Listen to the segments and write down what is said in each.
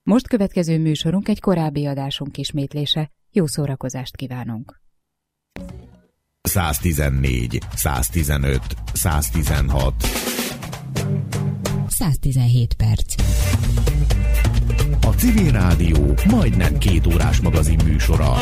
Most következő műsorunk egy korábbi adásunk ismétlése. Jó szórakozást kívánunk! 114, 115, 116 117 perc. A Civil Rádió majdnem 2 órás magazin műsora.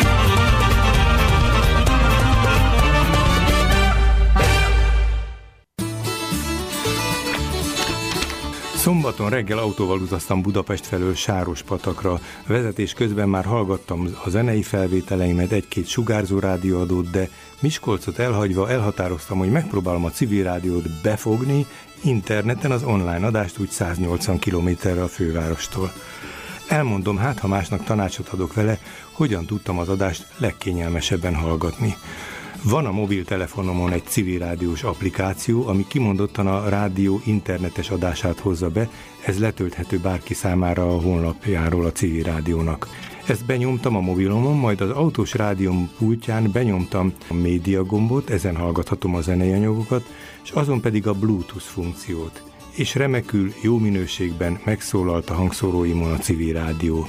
Szombaton reggel autóval utaztam Budapest felől Sárospatakra. Vezetés közben már hallgattam a zenei felvételeimet, egy-két sugárzó rádióadót, de Miskolcot elhagyva elhatároztam, hogy megpróbálom a Civil Rádiót befogni interneten, az online adást úgy 180 kilométerre a fővárostól. Elmondom, hát ha másnak tanácsot adok vele, hogyan tudtam az adást legkényelmesebben hallgatni. Van a mobiltelefonomon egy civil rádiós applikáció, ami kimondottan a rádió internetes adását hozza be, ez letölthető bárki számára a honlapjáról a Civil Rádiónak. Ezt benyomtam a mobilomon, majd az autós rádióm pultján benyomtam a média gombot, ezen hallgathatom a zenei anyagokat, és azon pedig a Bluetooth funkciót. És remekül, jó minőségben megszólalt a hangszóróimon a Civil Rádió.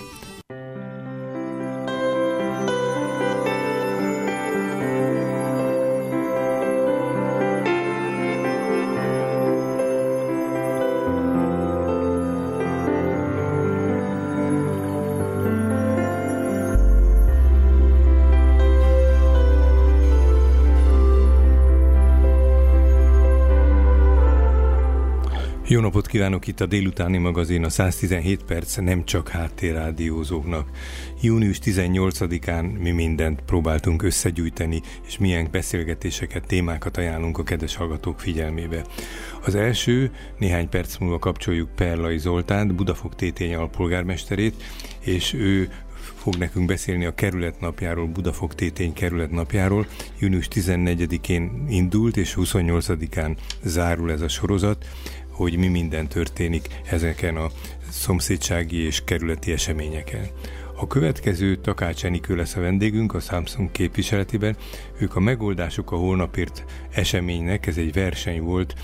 Jó napot kívánok, itt a délutáni magazin, a 117 perc nem csak háttérrádiózóknak. Június 18-án mi mindent próbáltunk összegyűjteni, és milyen beszélgetéseket, témákat ajánlunk a kedves hallgatók figyelmébe. Az első, néhány perc múlva kapcsoljuk Perlai Zoltánt, Budafok-Tétény alpolgármesterét, és ő fog nekünk beszélni a kerületnapjáról, Budafok-Tétény kerületnapjáról. Június 14-én indult, és 28-án zárul ez a sorozat, hogy mi minden történik ezeken a szomszédsági és kerületi eseményeken. A következő Takács Enikő lesz a vendégünk a Samsung képviseletében. Ők a Megoldások a holnapért eseménynek, ez egy verseny volt,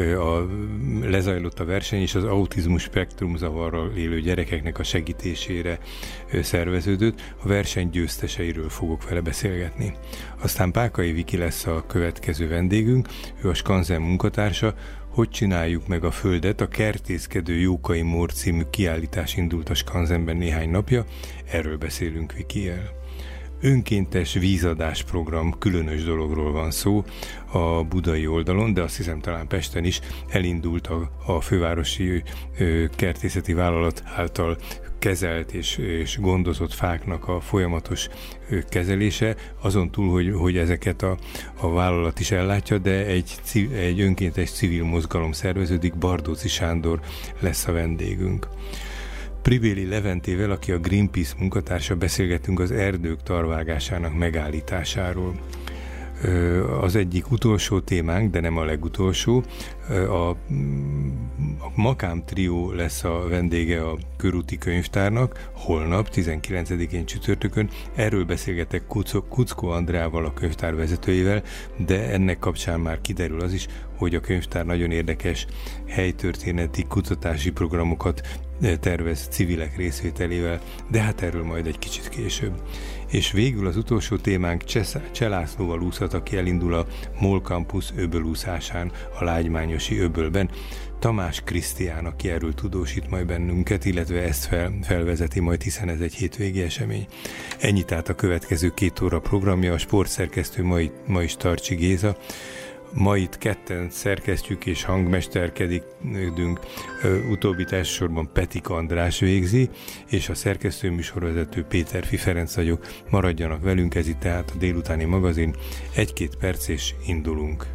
lezajlott a verseny, és az autizmus spektrumzavarral élő gyerekeknek a segítésére szerveződött. A verseny győzteseiről fogok vele beszélgetni. Aztán Pákai Viki lesz a következő vendégünk, ő a Skanzen munkatársa. Hogy csináljuk meg a földet? A Kertészkedő Jókai Mór című kiállítás indult a Skanzenben néhány napja, erről beszélünk Vikiel. Önkéntes vízadás program, különös dologról van szó a budai oldalon, de azt hiszem talán Pesten is elindult a fővárosi kertészeti vállalat által kezelt és gondozott fáknak a folyamatos kezelése, azon túl, hogy ezeket a vállalat is ellátja, de egy önkéntes civil mozgalom szerveződik, Bardóci Sándor lesz a vendégünk. Pribéli Leventével, aki a Greenpeace munkatársa, beszélgetünk az erdők tarvágásának megállításáról. Az egyik utolsó témánk, de nem a legutolsó, a Makám Trió lesz a vendége a Körúti Könyvtárnak, holnap, 19-én csütörtökön. Erről beszélgetek Kuckó Andrával, a könyvtár vezetőjével, de ennek kapcsán már kiderül az is, hogy a könyvtár nagyon érdekes helytörténeti kutatási programokat tervez civilek részvételével, de hát erről majd egy kicsit később. És végül az utolsó témánk Cseh Lászlóval úszhat, aki elindul a MOL Campus öbölúszásán a Lágymányosi öbölben. Tamás Krisztián, aki erről tudósít majd bennünket, illetve ezt felvezeti majd, hiszen ez egy hétvégi esemény. Ennyi tehát a következő 2 óra programja, a sportszerkesztő ma is Tarcsi Géza. Ma itt ketten szerkesztjük és hangmesterkedünk, utóbbit elsősorban Petika András végzi, és a szerkesztő műsorvezető Péterfi Ferenc vagyok. Maradjanak velünk, ez itt tehát a délutáni magazin. 1-2 perc és indulunk.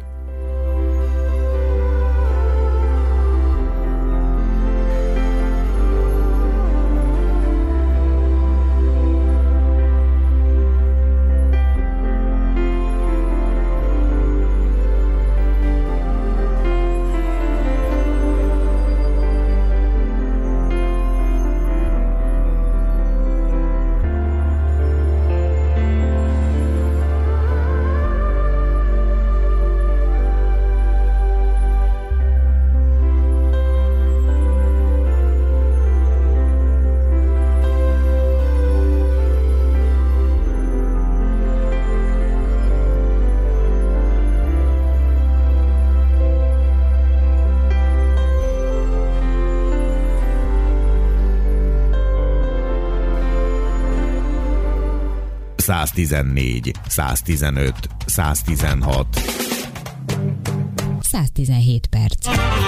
114, 115, 116. 117 perc.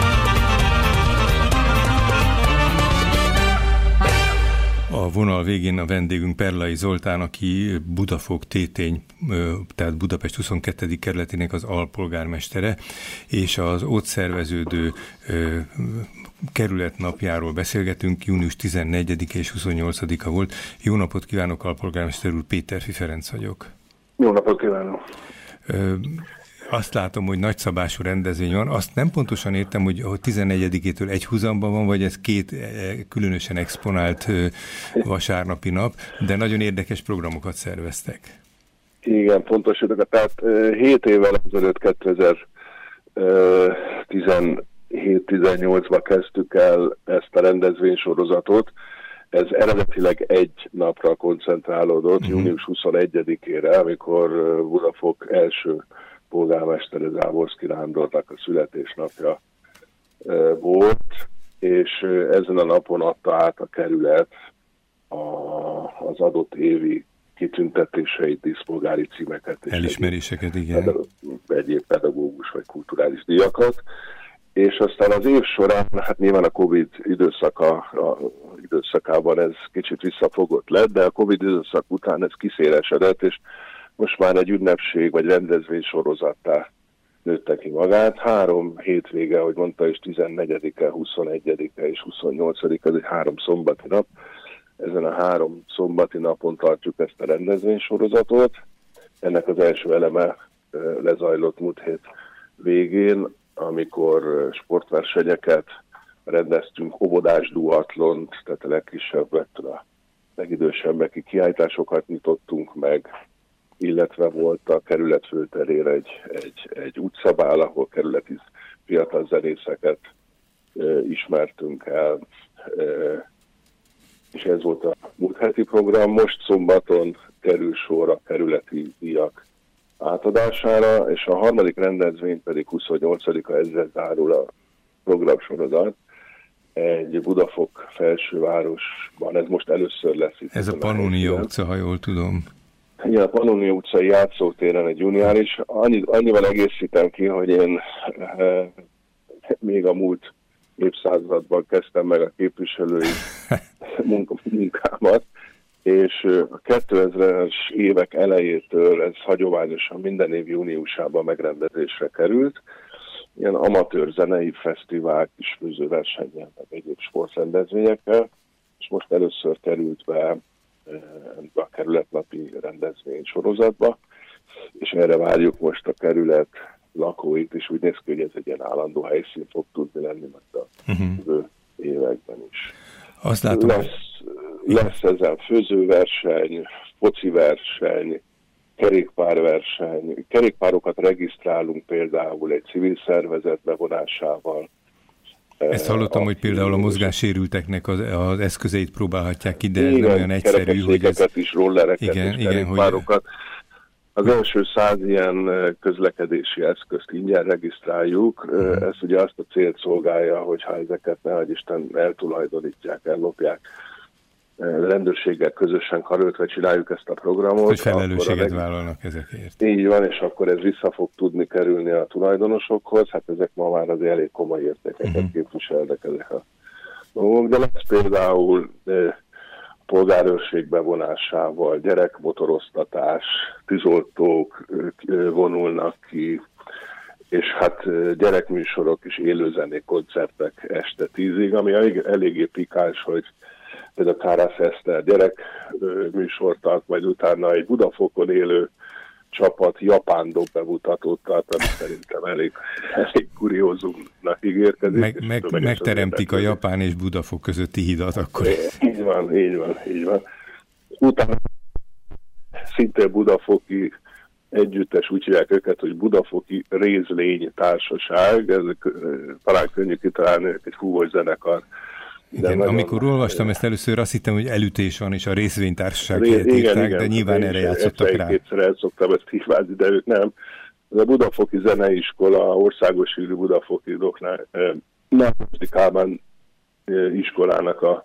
A vonal végén a vendégünk Perlai Zoltán, aki Budafok Tétény, tehát Budapest 22. kerületének az alpolgármestere, és az ott szerveződő kerületnapjáról beszélgetünk, június 14-e és 28-a volt. Jó napot kívánok, alpolgármester úr, Péterfi Ferenc vagyok. Jó napot kívánok! Azt látom, hogy nagyszabású rendezvény van. Azt nem pontosan értem, hogy 14-től egyhuzamban van, vagy ez két különösen exponált vasárnapi nap, de nagyon érdekes programokat szerveztek. Igen, pontos. Tehát 7 évvel ezelőtt 2017-18-ban kezdtük el ezt a rendezvénysorozatot. Ez eredetileg egy napra koncentrálódott, június 21-ére, amikor Budafok első polgármestere Záborszky Nándornak a születésnapja volt, és ezen a napon adta át a kerület az adott évi kitüntetéseit, díszpolgári címeket és elismeréseket, igen. Egyéb pedagógus vagy kulturális díjakat. És aztán az év során, hát nyilván a Covid időszakában ez kicsit visszafogott lett, de a Covid időszak után ez kiszélesedett, és most már egy ünnepség vagy rendezvény sorozattá nőtte ki magát. 3 hétvége, ahogy mondta, és 14-e, 21-e és 28-e, ez egy 3 szombati nap. Ezen a 3 szombati napon tartjuk ezt a rendezvénysorozatot. Ennek az első eleme lezajlott múlt hét végén, amikor sportversenyeket rendeztünk, óvodás duatlont, tehát a legkisebbektől a legidősebbekig kiállításokat nyitottunk meg, illetve volt a kerület főterére egy utcabál, ahol kerületi fiatal zenészeket ismertünk el, és ez volt a múlt heti program. Most szombaton kerül sor a kerületi díjak átadására, és a harmadik rendezvény pedig 28-a, ezzel zárul a programsorozat. Egy Budafok felsővárosban, ez most először lesz itt. Ez a Pannonia utca, ha jól tudom. Igen, a Pannonia utcai játszótéren egy juniális. Annyival egészítem ki, hogy én még a múlt évszázadban kezdtem meg a képviselői munkámat, és a 2000-es évek elejétől ez hagyományosan minden év júniusában megrendezésre került. Ilyen amatőr zenei fesztivál, kis főzőversennyel, meg egyéb sportrendezvényekkel, és most először került be a kerületnapi rendezvény sorozatba, és erre várjuk most a kerület lakóit, és úgy néz ki, hogy ez egy ilyen állandó helyszín fog tudni lenni majd a jövő években is. Azt látom, lesz ezen főzőverseny, fociverseny, kerékpárverseny. Kerékpárokat regisztrálunk például egy civil szervezet bevonásával. Ezt hallottam, hogy például a mozgássérülteknek az eszközeit próbálhatják ki, de ez nem olyan egyszerű, hogy ez... is, rollereket és kerékpárokat. Az első 100 ilyen közlekedési eszközt ingyen regisztráljuk. Ez ugye azt a célt szolgálja, hogyha ezeket nehogy Isten eltulajdonítják, ellopják. Rendőrséggel közösen karöltve csináljuk ezt a programot. Hogy felelősséget vállalnak ezekért. Így van, és akkor ez vissza fog tudni kerülni a tulajdonosokhoz. Hát ezek ma már az elég komoly értékeket képviselnek ezek a dolgok. De lesz például polgárőrség bevonásával, gyerekmotoroztatás, tűzoltók vonulnak ki, és hát gyerekműsorok és élőzenék, koncertek este 10-ig, ami eléggé pikáns, hogy például Kárász Eszter gyerekműsort tart, majd utána egy Budafokon élő csapat japán dobbemutatót tart, ami szerintem elég kuriózumnak ígérkezik. Megteremtik a Japán és Budafok közötti hidat akkor. Így van. Utána szintén budafoki együttes, úgy hívják őket, hogy Budafoki Rézlény Társaság, ezek talán könnyű kitalálni, egy fúvós zenekar. Igen, amikor olvastam ezt először, azt hittem, hogy elütés van, és a részvénytársaság írták, de nyilván erre játszottak rá. Kétszer el szoktam ezt hívázni, de ők nem. Ez a Budafoki Zeneiskola, országos hírű Budafoki Doknál, Nemzeti Kálmán iskolának a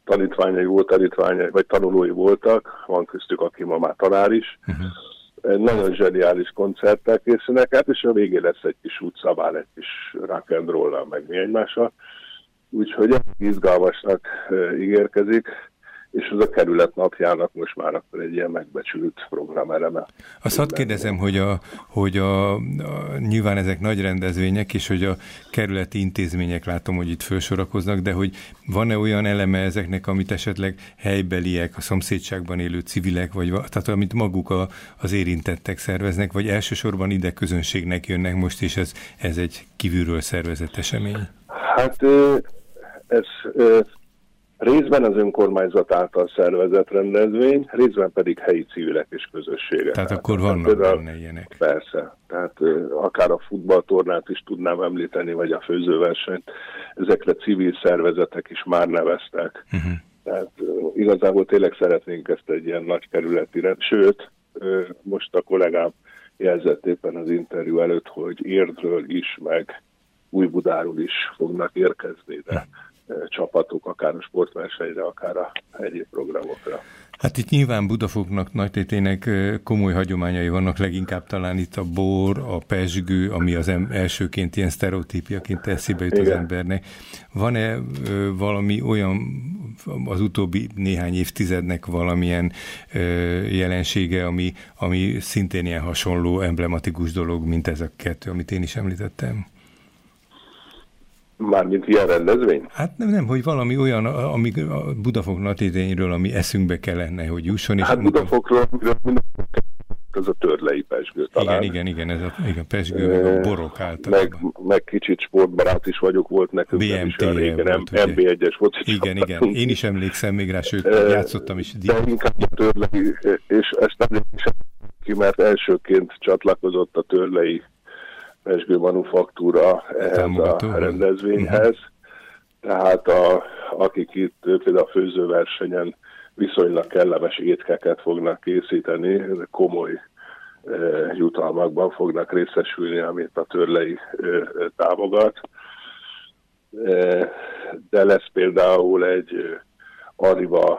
tanítványai, vagy tanulói voltak, van köztük, aki ma már tanár is. Nagyon zseniális koncerttel készülnek át, és a végén lesz egy kis utcabál, egy kis rock and roll-al, meg mi egymással. Úgyhogy izgalmasnak ígérkezik, és az a kerület napjának most már akkor egy ilyen megbecsült programeleme. Azt hadd kérdezem, hogy nyilván ezek nagy rendezvények, és hogy a kerületi intézmények látom, hogy itt felsorakoznak, de hogy van-e olyan eleme ezeknek, amit esetleg helybeliek, a szomszédságban élő civilek, vagy tehát amit maguk az érintettek szerveznek, vagy elsősorban ide közönségnek jönnek most, és ez egy kívülről szervezett esemény? Hát ez részben az önkormányzat által szervezett rendezvény, részben pedig helyi civilek és közösségek. Tehát akkor vannak benne ilyenek. Persze. Tehát akár a futballtornát is tudnám említeni, vagy a főzőversenyt. Ezekre civil szervezetek is már neveztek. Tehát igazából tényleg szeretnénk ezt egy ilyen nagy kerületi sőt, most a kollégám jelzett éppen az interjú előtt, hogy Érdről is, meg Újbudáról is fognak érkezni, de csapatok, akár a sportversenyre, akár a egyéb programokra. Hát itt nyilván Budafoknak, Nagytétének komoly hagyományai vannak, leginkább talán itt a bor, a pezsgő, ami az elsőként ilyen sztereotípiaként eszébe jut az embernek. Van-e valami olyan az utóbbi néhány évtizednek valamilyen jelensége, ami szintén ilyen hasonló, emblematikus dolog, mint ez a kettő, amit én is említettem? Mármint ilyen rendezvény? Hát nem, hogy valami olyan, ami a Budafok Nagytétényről, ami eszünkbe kellene, hogy jusson. Hát Budafokról az a törlei pezsgő talán. Igen, ez a pezsgő, meg a borok általában. Meg kicsit sportbarát is volt nekünk. MB1-es volt. Igen, én is emlékszem még rá, sőt, játszottam is. De inkább a törlei, és ezt nem is ki, mert elsőként csatlakozott a törlei pezsgő manufaktúra ehhez a rendezvényhez. Tehát akik itt például a főzőversenyen viszonylag kellemes étkeket fognak készíteni, komoly jutalmakban fognak részesülni, amit a törlei támogat. De lesz például egy Arriva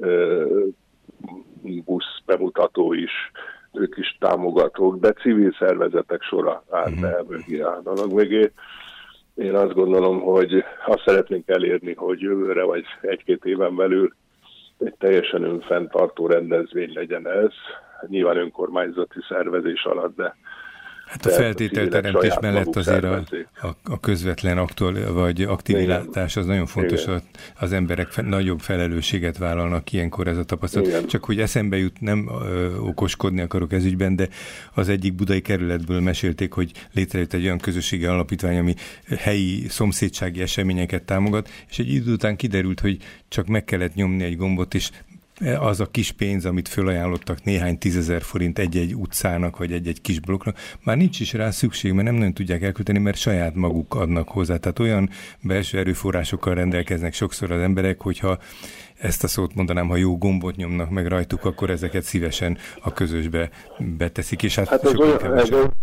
busz bemutató is, ők is támogatók, de civil szervezetek sora áll be mögé, a dolog mögé. Én azt gondolom, hogy azt szeretnénk elérni, hogy jövőre vagy egy-két éven belül egy teljesen önfenntartó rendezvény legyen ez. Nyilván önkormányzati szervezés alatt, de hát a feltételteremtés mellett azért a közvetlen aktivitás az nagyon fontos, az emberek nagyobb felelősséget vállalnak ilyenkor, ez a tapasztalat. Igen. Csak hogy eszembe jut, nem okoskodni akarok ez ügyben, de az egyik budai kerületből mesélték, hogy létrejött egy olyan közösségi alapítvány, ami helyi szomszédsági eseményeket támogat, és egy idő után kiderült, hogy csak meg kellett nyomni egy gombot, és az a kis pénz, amit fölajánlottak néhány 10 000 forint egy-egy utcának, vagy egy-egy kis blokknak, már nincs is rá szükség, mert nem nagyon tudják elkölteni, mert saját maguk adnak hozzá. Tehát olyan belső erőforrásokkal rendelkeznek sokszor az emberek, hogyha ezt a szót mondanám, ha jó gombot nyomnak meg rajtuk, akkor ezeket szívesen a közösbe beteszik, és hát sokkal kevesebb.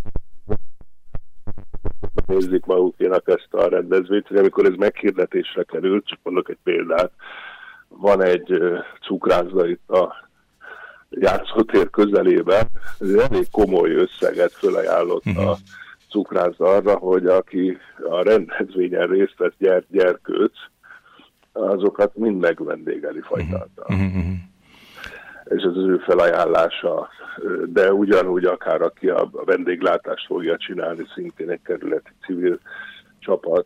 Nézzük magukénak ezt a rendezvényt, hogy amikor ez meghirdetésre került, csak mondok egy példát, van egy cukrászda itt a játszótér közelében, elég komoly összeget fölajánlott a cukrászda arra, hogy aki a rendezvényen részt vesz gyerkőc, azokat mind megvendégeli fajtáltal. És ez az ő felajánlása, de ugyanúgy akár aki a vendéglátást fogja csinálni, szintén egy kerületi civil csapat,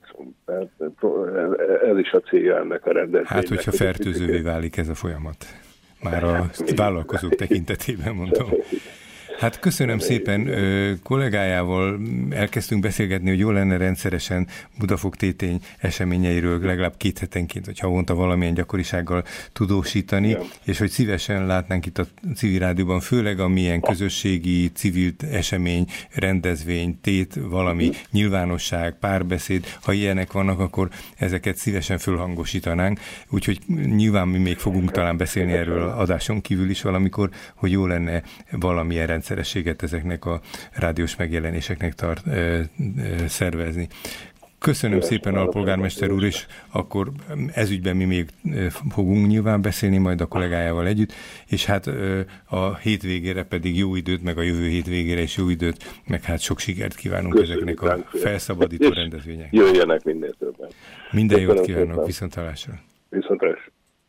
ez is a célja ennek a rendezvénynek. Hát, hogyha fertőzővé válik ez a folyamat. Már a vállalkozók tekintetében mondom. Hát köszönöm szépen, kollégájával elkezdtünk beszélgetni, hogy jó lenne rendszeresen Budafok-Tétény eseményeiről legalább 2 hetenként, vagy havonta valamilyen gyakorisággal tudósítani, és hogy szívesen látnánk itt a civil rádióban, főleg amilyen közösségi, civil esemény, rendezvény, tét, valami nyilvánosság, párbeszéd, ha ilyenek vannak, akkor ezeket szívesen fölhangosítanánk. Úgyhogy nyilván mi még fogunk talán beszélni erről adáson kívül is valamikor, hogy jó lenne valamilyen rendszerességet ezeknek a rádiós megjelenéseknek szervezni. Köszönöm szépen, alpolgármester úr, és akkor ezügyben mi még fogunk nyilván beszélni majd a kollégájával együtt, és hát a hétvégére pedig jó időt, meg a jövő hétvégére is jó időt, meg hát sok sikert kívánunk ezeknek a felszabadító rendezvények. Jöjjenek minél többen. Minden jót kívánok, viszonthallásra. Viszontlátásra.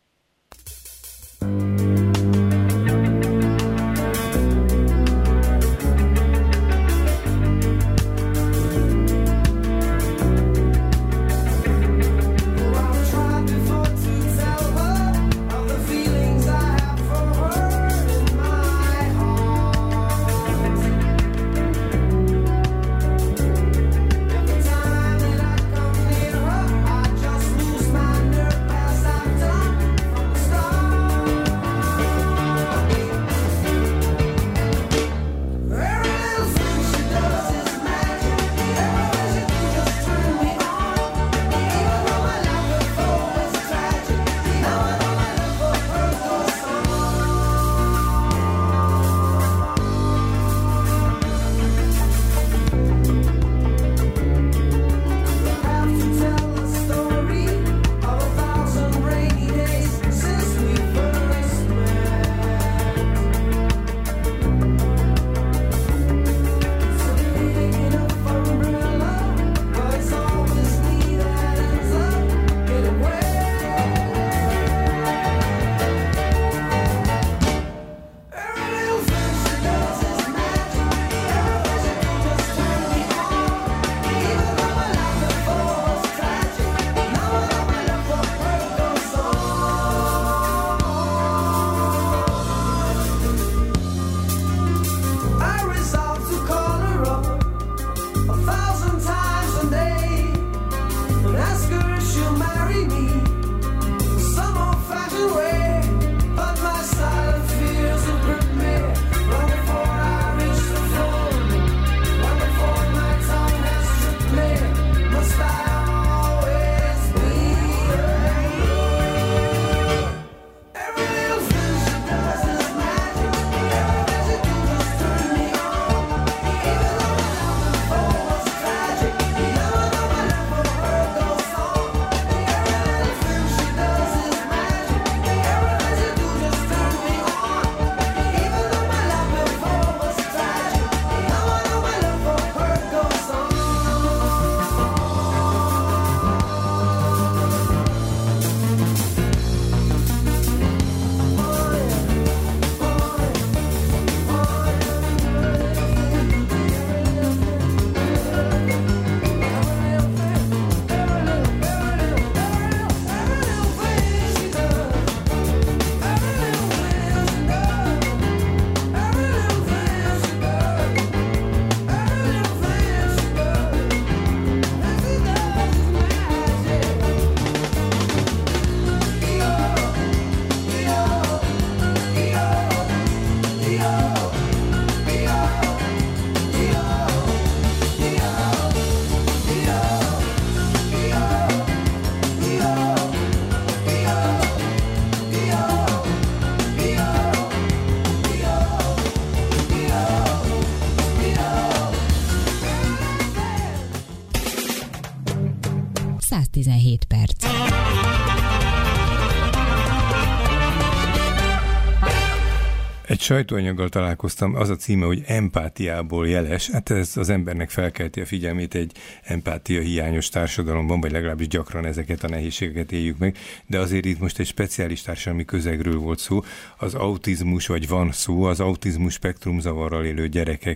Egy sajtóanyaggal találkoztam, az a címe, hogy empátiából jeles. Hát ez az embernek felkelti a figyelmét egy empátia hiányos társadalomban, vagy legalábbis gyakran ezeket a nehézségeket éljük meg, de azért itt most egy speciális társadalmi közegről volt szó. Az autizmus, vagy van szó, az autizmus spektrumzavarral élő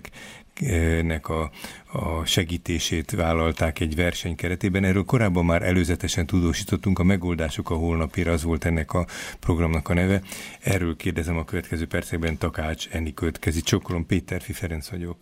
gyerekeknek a segítését vállalták egy verseny keretében. Erről korábban már előzetesen tudósítottunk, a Megoldások a holnapira, az volt ennek a programnak a neve. Erről kérdezem a következő percekben Takács Enikőt. Csókolom, Péterfi Ferenc vagyok.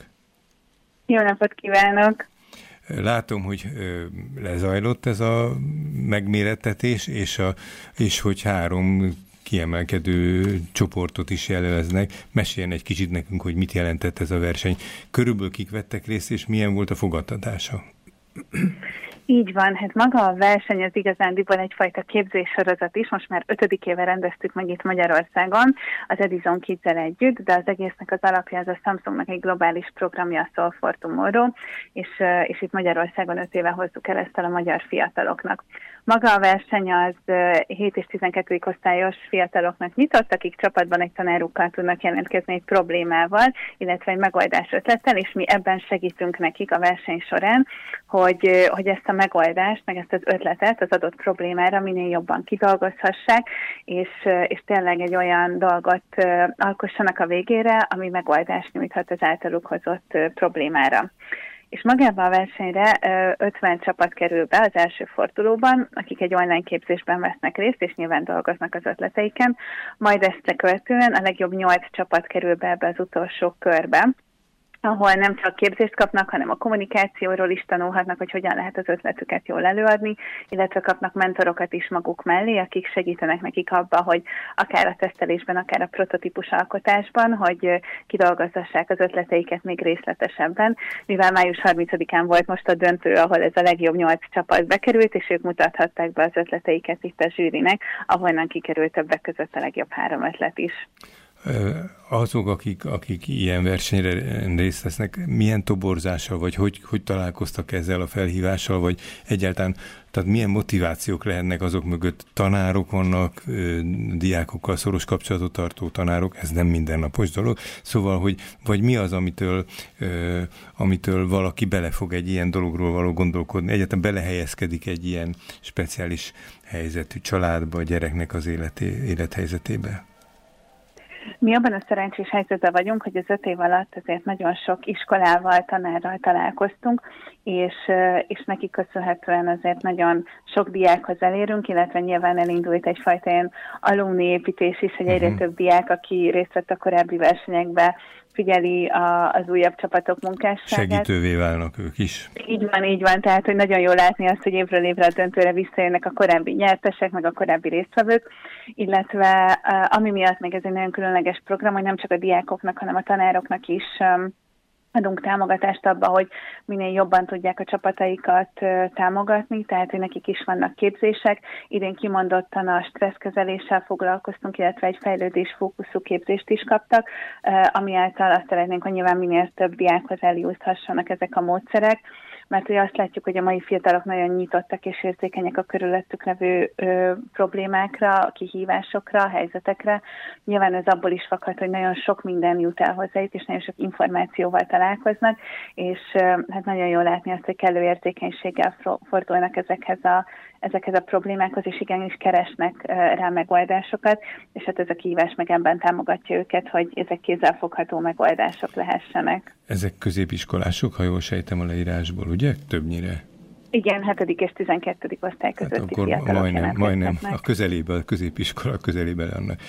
Jó napot kívánok! Látom, hogy lezajlott ez a megmérettetés, és hogy 3 kiemelkedő csoportot is jeleznek. Meséljen egy kicsit nekünk, hogy mit jelentett ez a verseny. Körülbelül kik vettek részt, és milyen volt a fogadtatása? Így van, hát maga a verseny az igazándiból egyfajta képzéssorozat is, most már 5. éve rendeztük meg itt Magyarországon, az Edison Kids-el együtt, de az egésznek az alapja az a Samsungnak egy globális programja, a Solve for Tomorrow, és itt Magyarországon 5 éve hozzuk el ezt a magyar fiataloknak. Maga a verseny az 7 és 12. osztályos fiataloknak nyitott, akik csapatban egy tanárukkal tudnak jelentkezni egy problémával, illetve egy megoldás ötlettel, és mi ebben segítünk nekik a verseny során, hogy ezt a megoldást, meg ezt az ötletet az adott problémára minél jobban kidolgozhassák, és tényleg egy olyan dolgot alkossanak a végére, ami megoldást nyújthat az általuk hozott problémára. És magában a versenyre 50 csapat kerül be az első fordulóban, akik egy online képzésben vesznek részt, és nyilván dolgoznak az ötleteiken. Majd ezt követően a legjobb 8 csapat kerül be ebbe az utolsó körbe, ahol nem csak képzést kapnak, hanem a kommunikációról is tanulhatnak, hogy hogyan lehet az ötletüket jól előadni, illetve kapnak mentorokat is maguk mellé, akik segítenek nekik abba, hogy akár a tesztelésben, akár a prototípus alkotásban, hogy kidolgozzassák az ötleteiket még részletesebben, mivel május 30-án volt most a döntő, ahol ez a legjobb 8 csapat bekerült, és ők mutathatták be az ötleteiket itt a zsűrinek, ahonnan kikerült többek között a legjobb 3 ötlet is. Azok, akik ilyen versenyre részt vesznek, milyen toborzással, vagy hogy találkoztak ezzel a felhívással, vagy egyáltalán, tehát milyen motivációk lehetnek azok mögött? Tanárok vannak, diákokkal szoros kapcsolatot tartó tanárok, ez nem mindennapos dolog, szóval, vagy mi az, amitől valaki belefog egy ilyen dologról való gondolkodni, egyáltalán belehelyezkedik egy ilyen speciális helyzetű családba, a gyereknek az élethelyzetébe? Mi abban a szerencsés helyzetben vagyunk, hogy az 5 év alatt azért nagyon sok iskolával, tanárral találkoztunk, és neki köszönhetően azért nagyon sok diákhoz elérünk, illetve nyilván elindult egyfajta ilyen alumni építés is, hogy egyre több diák, aki részt vett a korábbi versenyekbe, figyeli az újabb csapatok munkásságát. Segítővé válnak ők is. Így van, tehát hogy nagyon jól látni azt, hogy évről évre a döntőre visszajönnek a korábbi nyertesek, meg a korábbi résztvevők, illetve ami miatt meg ez egy nagyon különleges program, hogy nem csak a diákoknak, hanem a tanároknak is adunk támogatást abba, hogy minél jobban tudják a csapataikat támogatni, tehát hogy nekik is vannak képzések. Idén kimondottan a stresszkezeléssel foglalkoztunk, illetve egy fejlődésfókuszú képzést is kaptak, ami által azt szeretnénk, hogy nyilván minél több diákhoz eljuthassanak ezek a módszerek, mert ugye azt látjuk, hogy a mai fiatalok nagyon nyitottak és érzékenyek a körülöttük levő problémákra, kihívásokra, helyzetekre. Nyilván ez abból is fakad, hogy nagyon sok minden jut el hozzájuk, és nagyon sok információval találkoznak, és hát nagyon jól látni azt, hogy kellő érzékenységgel fordulnak ezekhez a problémákhoz, és igenis keresnek rá megoldásokat, és hát ez a kihívás meg ebben támogatja őket, hogy ezek kézzelfogható megoldások lehessenek. Ezek középiskolások, ha jól sejtem a leírásból, ugye? Többnyire. Igen, 7. és 12. osztály közötti fiatalok. Majdnem a középiskola közelében annak.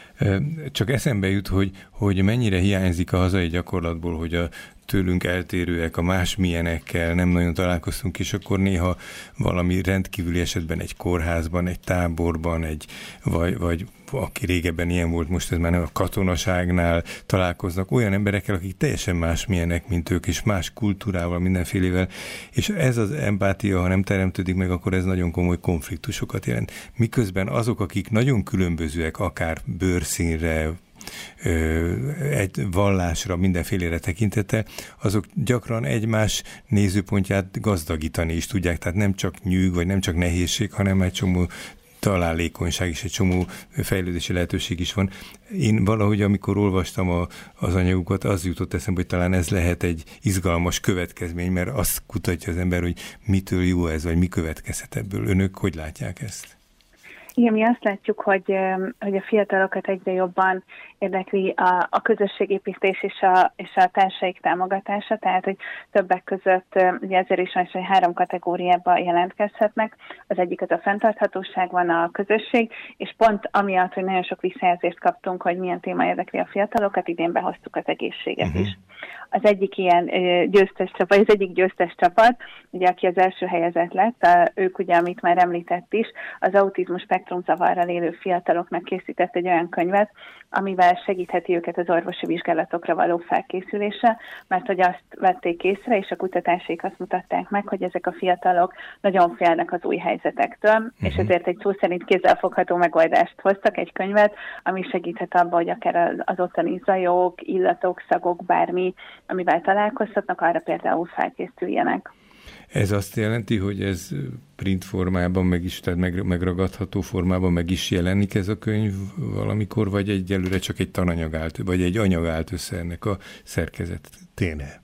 Csak eszembe jut, hogy mennyire hiányzik a hazai gyakorlatból, hogy a tőlünk eltérőek, a másmilyenekkel nem nagyon találkoztunk, és akkor néha valami rendkívüli esetben egy kórházban, egy táborban, vagy aki régebben ilyen volt, most ez már nem, a katonaságnál találkoznak olyan emberekkel, akik teljesen másmilyenek, mint ők, és más kultúrával, mindenfélével, és ez az empátia, ha nem teremtődik meg, akkor ez nagyon komoly konfliktusokat jelent. Miközben azok, akik nagyon különbözőek, akár bőrszínre, egy vallásra, mindenfélére tekintete, azok gyakran egymás nézőpontját gazdagítani is tudják, tehát nem csak nyűg, vagy nem csak nehézség, hanem egy csomó találékonyság és egy csomó fejlődési lehetőség is van. Én valahogy, amikor olvastam az anyagukat, az jutott eszembe, hogy talán ez lehet egy izgalmas következmény, mert azt kutatja az ember, hogy mitől jó ez, vagy mi következhet ebből. Önök hogy látják ezt? Igen, mi azt látjuk, hogy a fiatalokat egyre jobban érdekli a közösségépítés és a társaik támogatása, tehát hogy többek között ugye ezért is van, hogy 3 kategóriába jelentkezhetnek. Az egyik az a fenntarthatóság, van a közösség, és pont amiatt, hogy nagyon sok visszajelzést kaptunk, hogy milyen téma érdekli a fiatalokat, idén behoztuk az egészséget is. Az egyik ilyen győztes csapat, az egyik győztes csapat, ugye aki az első helyezett lett, ők ugye, amit már említett is, az autizmus spektrumzavarral élő fiataloknak készített egy olyan könyvet, amivel segítheti őket az orvosi vizsgálatokra való felkészülésre, mert hogy azt vették észre, és a kutatásaik azt mutatták meg, hogy ezek a fiatalok nagyon félnek az új helyzetektől, és ezért egy szó szerint kézzelfogható megoldást hoztak, egy könyvet, ami segíthet abba, hogy akár az ottani zajok, illatok, szagok, bármi, amivel találkozhatnak, arra például felkészüljenek. Ez azt jelenti, hogy ez print formában meg is, tehát megragadható formában meg is jelenik ez a könyv valamikor, vagy egyelőre csak egy tananyag állt, vagy egy anyag állt össze ennek a szerkezetténél?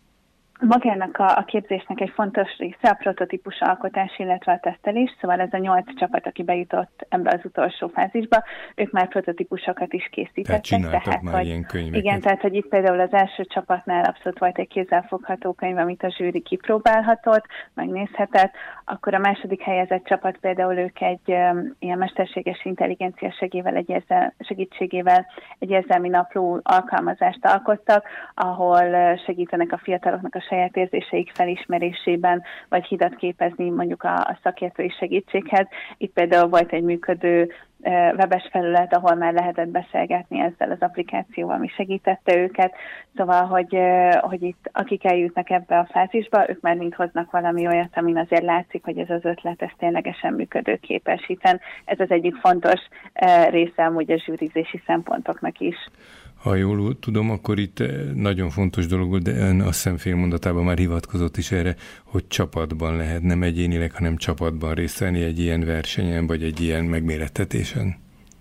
Magának a képzésnek egy fontos része a prototípus alkotás, illetve a tesztelés, szóval ez a 8 csapat, aki bejutott ebbe az utolsó fázisba, ők már prototípusokat is készítettek. Tehát csináltak már ilyen könyveket. Igen, tehát hogy itt például az első csapatnál abszolút volt egy kézzelfogható könyv, amit a zsűri kipróbálhatott, megnézhetett, akkor a második helyezett csapat például ők egy ilyen mesterséges intelligencia segítségével egy érzelmi napló alkalmazást alkottak, ahol segítenek a fiataloknak a saját érzéseik felismerésében, vagy hidat képezni mondjuk a szakértői segítséghez. Itt például volt egy működő webes felület, ahol már lehetett beszélgetni ezzel az applikációval, ami segítette őket. Szóval, hogy itt akik eljutnak ebbe a fázisba, ők már mind hoznak valami olyat, amin azért látszik, hogy ez az ötlet, ez ténylegesen működőképes, hiszen ez az egyik fontos része amúgy a zsűrizési szempontoknak is. Ha jól tudom, akkor itt nagyon fontos dolog volt, de ön azt hiszem fél mondatában már hivatkozott is erre, hogy csapatban lehet, nem egyénileg, hanem csapatban részt venni egy ilyen versenyen, vagy egy ilyen megmérettetésen.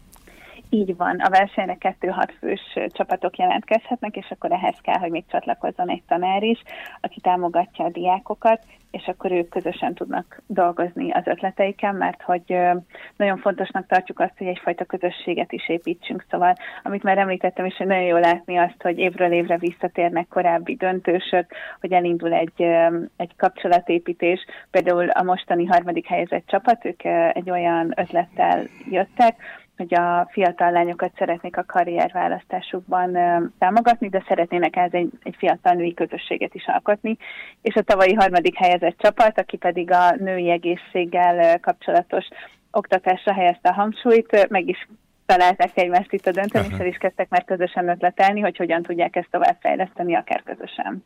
Így van, a versenyre 2-6 fős csapatok jelentkezhetnek, és akkor ehhez kell, hogy még csatlakozzon egy tanár is, aki támogatja a diákokat, és akkor ők közösen tudnak dolgozni az ötleteiken, mert hogy nagyon fontosnak tartjuk azt, hogy egyfajta közösséget is építsünk. Szóval, amit már említettem is, hogy nagyon jól látni azt, hogy évről évre visszatérnek korábbi döntősök, hogy elindul egy kapcsolatépítés. Például a mostani 3. helyezett csapat, ők egy olyan ötlettel jöttek, hogy a fiatal lányokat szeretnék a karrierválasztásukban támogatni, de szeretnének ez egy fiatal női közösséget is alkotni. És a tavalyi 3. helyezett csapat, aki pedig a női egészséggel kapcsolatos oktatásra helyezte a hangsúlyt, meg is találták egymást itt a döntőnél, és kezdtek már közösen ötletelni, hogy hogyan tudják ezt továbbfejleszteni, akár közösen.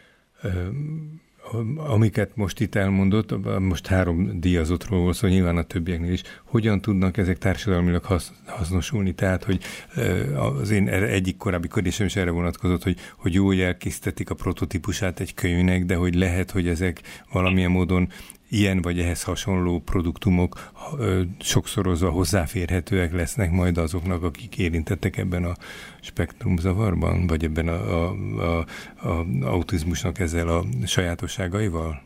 Amiket most itt elmondott, most 3 díjazottról volt szó, nyilván a többieknél is, hogyan tudnak ezek társadalmilag hasznosulni? Tehát, hogy az én egyik korábbi kérdésem is erre vonatkozott, hogy jól elkészítették a prototípusát egy könyvnek, de hogy lehet, hogy ezek valamilyen módon ilyen vagy ehhez hasonló produktumok sokszorozva hozzáférhetőek lesznek majd azoknak, akik érintettek ebben a spektrumzavarban, vagy ebben a autizmusnak ezzel a sajátosságaival?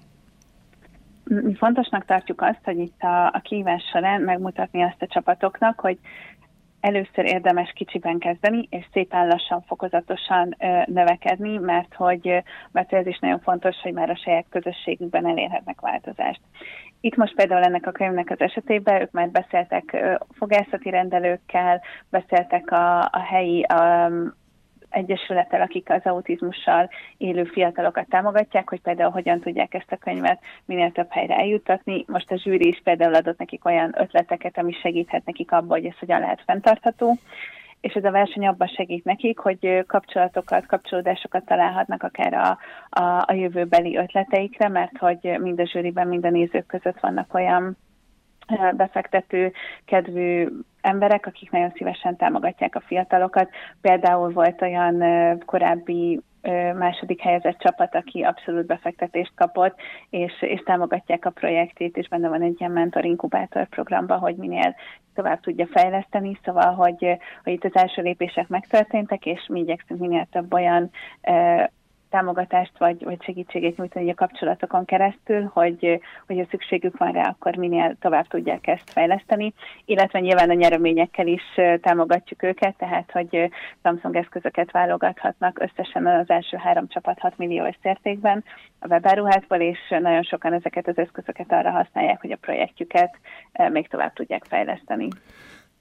Mi fontosnak tartjuk azt, hogy itt a kihívás során megmutatni azt a csapatoknak, hogy először érdemes kicsiben kezdeni, és szépen lassan, fokozatosan növekedni, mert ez is nagyon fontos, hogy már a saját közösségükben elérhetnek változást. Itt most például ennek a könyvnek az esetében ők már beszéltek fogászati rendelőkkel, beszéltek a helyi egyesülettel, akik az autizmussal élő fiatalokat támogatják, hogy például hogyan tudják ezt a könyvet minél több helyre eljuttatni. Most a zsűri is például adott nekik olyan ötleteket, ami segíthet nekik abban, hogy ez hogyan lehet fenntartható. És ez a verseny abban segít nekik, hogy kapcsolódásokat találhatnak akár a jövőbeli ötleteikre, mert hogy mind a zsűriben, mind a nézők között vannak olyan befektető kedvű emberek, akik nagyon szívesen támogatják a fiatalokat. Például volt olyan korábbi 2. helyezett csapat, aki abszolút befektetést kapott, és támogatják a projektét, és benne van egy ilyen mentor-inkubátor programban, hogy minél tovább tudja fejleszteni, szóval, hogy itt az első lépések megtörténtek, és mi igyekszünk minél több olyan támogatást vagy segítséget nyújtani a kapcsolatokon keresztül, hogy ha szükségük van rá, akkor minél tovább tudják ezt fejleszteni, illetve nyilván a nyereményekkel is támogatjuk őket, tehát hogy Samsung eszközöket válogathatnak, összesen az első 3 csapat 6 millió összértékben a webáruházból, és nagyon sokan ezeket az eszközöket arra használják, hogy a projektjüket még tovább tudják fejleszteni.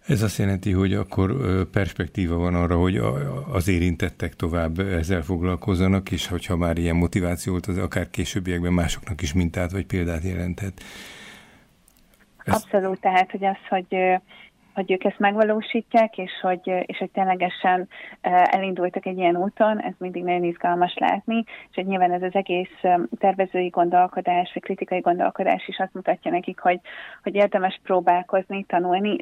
Ez azt jelenti, hogy akkor perspektíva van arra, hogy az érintettek tovább ezzel foglalkozzanak, és hogyha már ilyen motiváció volt, az akár későbbiekben másoknak is mintát vagy példát jelentett. Abszolút, tehát, hogy az, hogy ők ezt megvalósítják, és hogy ténylegesen elindultak egy ilyen úton, ez mindig nagyon izgalmas látni, és hogy nyilván ez az egész tervezői gondolkodás, vagy kritikai gondolkodás is azt mutatja nekik, hogy érdemes próbálkozni, tanulni,